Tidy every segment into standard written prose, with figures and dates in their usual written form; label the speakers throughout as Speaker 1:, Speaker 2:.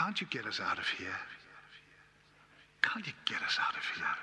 Speaker 1: Can't you get us out of here? Can't you get us out of here?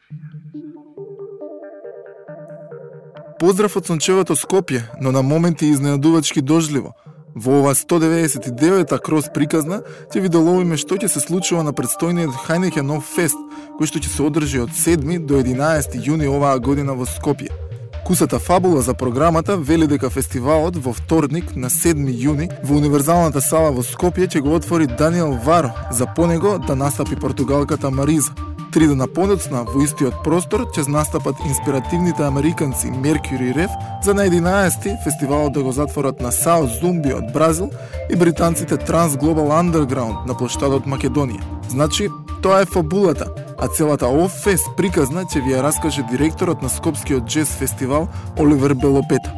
Speaker 2: Поздрав од сончевото Скопје, но на моменти изненадувачки дожливо. Во ова 199-та крос приказна ќе ви доловиме што ќе се случува на предстојниот Heineken Fest, кој што ќе се одржи од 7 до 11 јуни оваа година во Скопје. Кусата фабула за програмата вели дека фестивалот во вторник на 7 јуни во Универзалната сала во Скопје ќе го отвори Даниел Варо, за по него да настапи португалката Мариза. 3 дена подоцна во истиот простор ќе настапат инспиративните американци Mercury Rev, за на 11-ти фестивалот да го затворат на South Zumbi од Бразил и британците Trans Global Underground на плоштадот Македонија. Значи, тоа е фабулата, а целата Off-Fest приказна ќе ви ја раскаже директорот на Скопскиот джез фестивал Оливер Белопета.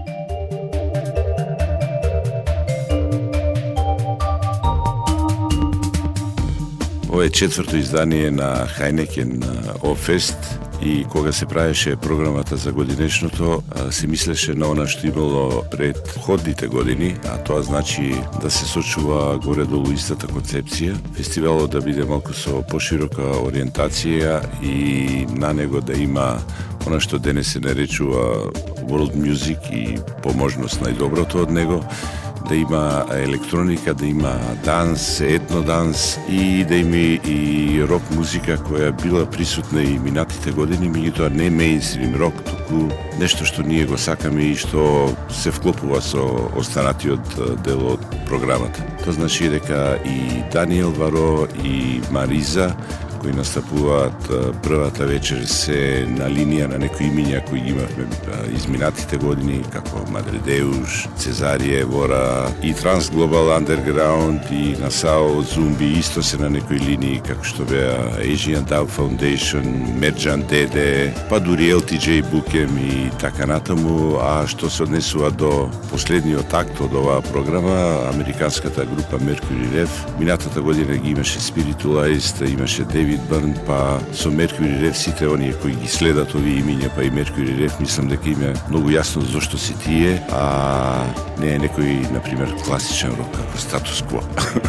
Speaker 3: Ова е четврто издание на Heineken Off-Fest и кога се правеше програмата за годинешното, се мислеше на она што имало предходните години, а тоа значи да се сочува горе-долу истата концепција, фестивалот да биде малку со поширока ориентација и на него да има она што денес се наречува world music и по можност најдоброто од него, да има електроника, да има данс, етноданс и да има и рок музика која била присутна и минатите години, меѓутоа не меинстрим рок, туку нешто што ние го сакаме и што се вклопува со останатиот дел од програмата. Тоа значи дека и Даниел Варо и Мариза кои настапуваат првата вечер се на линија на некои имиња кои ги имавме изминатите години, како Мадридеуш, Цезарие, Вора и Trans Global Underground и на South Zumbi исто се на некои линии, како што беа Asian Dub Foundation, Merjan Dede, па дури LTJ Bukem и така натаму, а што се однесува до последниот акт од оваа програма, американската група Mercury Rev, минатата година ги имаше Spiritualized, имаше David Byrne, па со Mercury Rev сите оние кои ги следат овие имиња, па и Mercury Rev, мислам дека им е многу јасно зошто се тие, а не е некој, например, класичен рок, како Status Quo.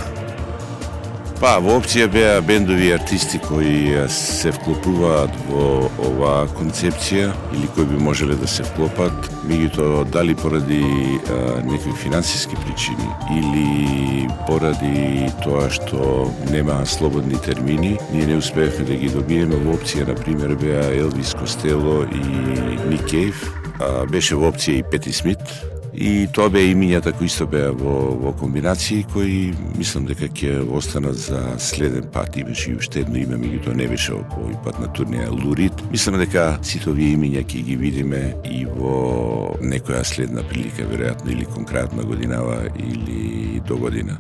Speaker 3: Па, во опција беа бендови и артисти кои се вклопуваат во оваа концепција или кои би можеле да се вклопат, меѓутоа дали поради некои финансиски причини или поради тоа што нема слободни термини, ние не успеевме да ги добиеме. Во опција, например, беа Елвис Костело и Ник Кейв, беше во опција и Пети Смит, и тоа беа имињата кои исто беа во комбинации кои мислам дека ќе останат за следен пат. Имаше и уште едно име, меѓутоа не беше овој пат на турнеја Лурид. Мислам дека сите овие имиња ќе ги видиме и во некоја следна прилика, веројатно или кон крајот на годинава или до година.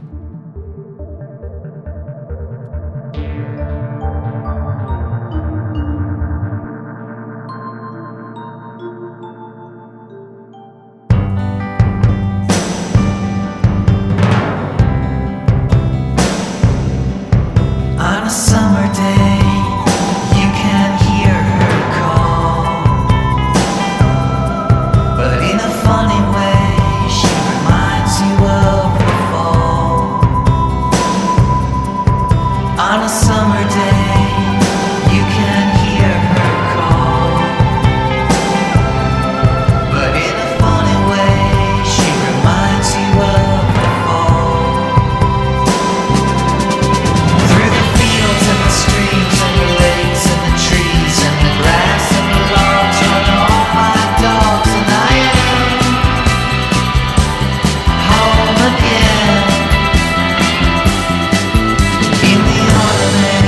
Speaker 4: In the autumn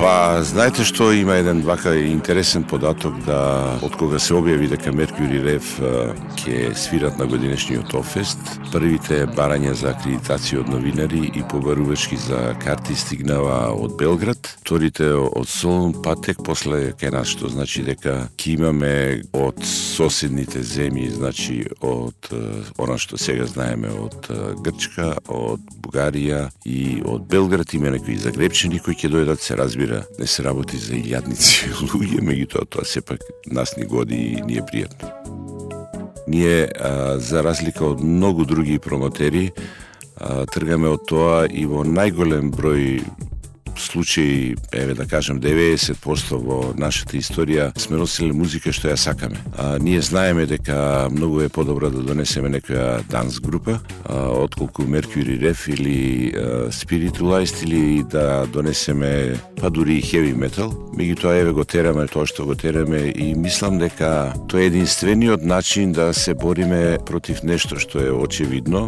Speaker 3: Па, знаете што, има еден вака интересен податок да од кога се објави дека Mercury Rev ќе свират на годинешниот Офест, првите барања за акредитација од новинари и побарувачки за карти стигнава од Белград, вторите од Солун, па тек после кај нас, што значи дека ќе имаме од соседните земји, значи од она што сега знаеме од Грчка, од Бугарија и од Белград, има некои загребчени кои ќе дојдат, се разбира, не се работи за илјадници луѓе, меѓутоа тоа сепак нас ни годи и ни е пријатно. Ние, за разлика од многу други промотери, тргаме од тоа и во најголем број случаи, еве да кажем 90% во нашата историја сме носиле музика што ја сакаме. Ние знаеме дека многу е подобро да донесеме некоја данс група, отколку Mercury Rev или Spiritualized, или да донесеме па дури и heavy metal. Меѓутоа еве го тераме тоа што го тераме и мислам дека тоа е единствениот начин да се бориме против нешто што е очевидно.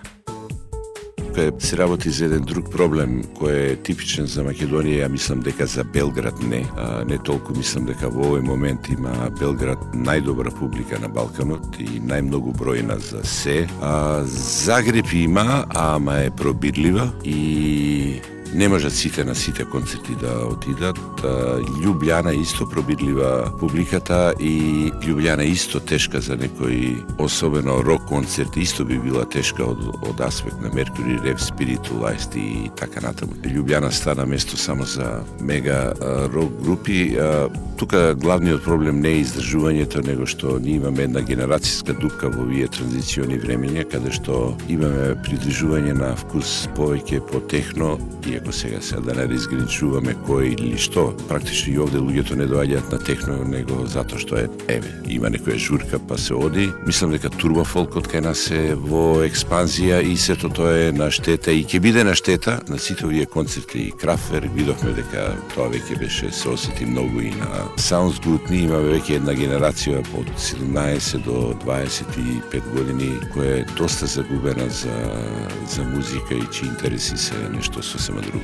Speaker 3: Се работи за еден друг проблем кој е типичен за Македонија, ја мислам дека за Белград не. Не толку мислам дека во овој момент има Белград најдобра публика на Балканот и најмногу бројна за се. Загреб има, ама е пробирлива и не можат сите на сите концерти да отидат. Љубљана исто пробирлива публиката и Љубљана исто тешка за некој, особено рок концерт, исто би била тешка од аспект на Mercury Rev, Spiritualized и така натаму. Љубљана стана место само за мега рок групи. Тука главниот проблем не е издржувањето, него што ние имаме една генерацијска дупка во овие транзициони времења, каде што имаме придржување на вкус повеќе по техно, иако сега да не разграничуваме кој или што. Практично и овде луѓето не доаѓаат на техно, него затоа што има некоја журка па се оди. Мислам дека турбофолкот кај нас е во експанзија и сето тоа е на штета и ќе биде на штета на сите овие концерти. И Kraftwerk видовме дека тоа веќе беше се осети многу и на Sounds Good. Ние имаме веќе една генерација од 17 до 25 години која е доста загубена за музика и чии интереси се нешто сосема друго.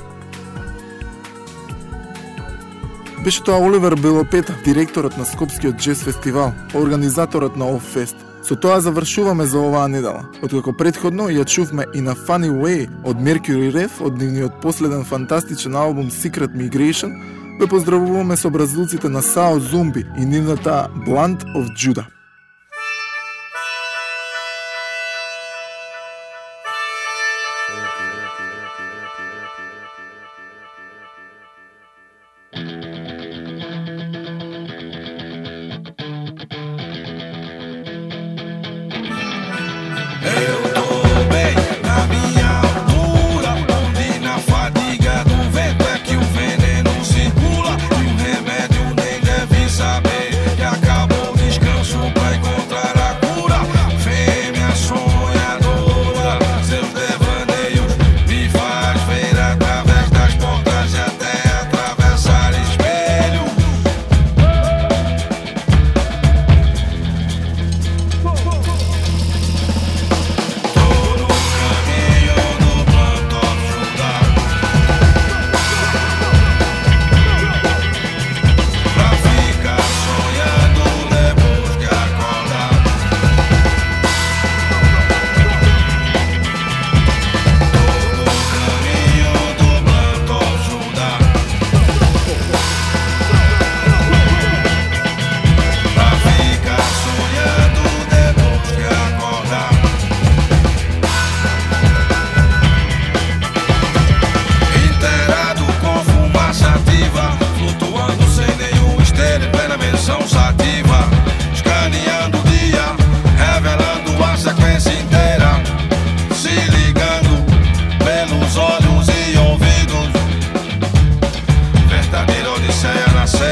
Speaker 2: Беше тоа Оливер Белопета, директорот на Скопскиот джез фестивал, организаторот на Оффест. Со тоа завршуваме за оваа недела. Откако претходно ја чувме и на Funny Way од Mercury Rev, од нивниот последен фантастичен албум Secret Migration, ве поздравуваме со бразилците на Сао Зумби и нивната Blunt of Judah.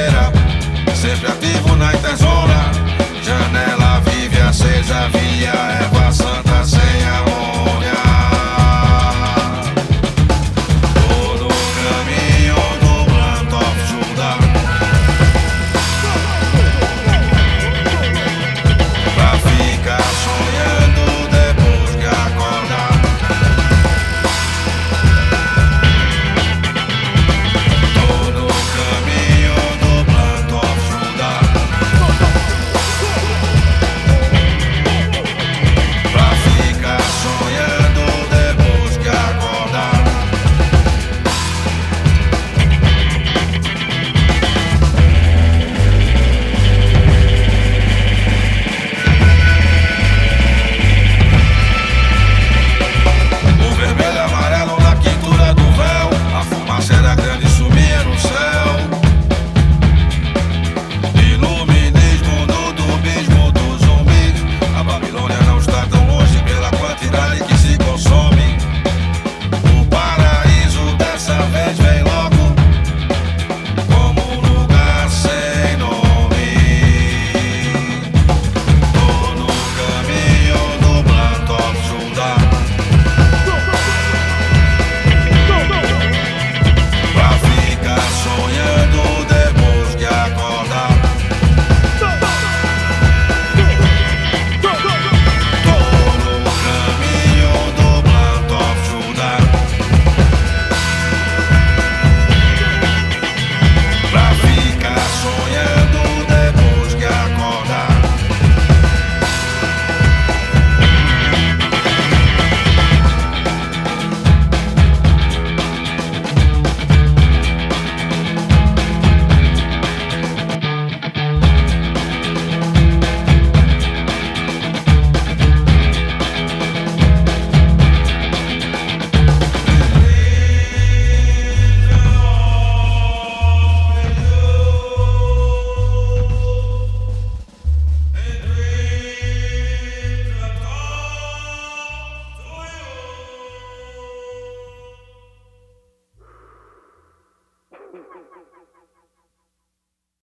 Speaker 4: Sempre ativo na interzona, janela vive, acesa via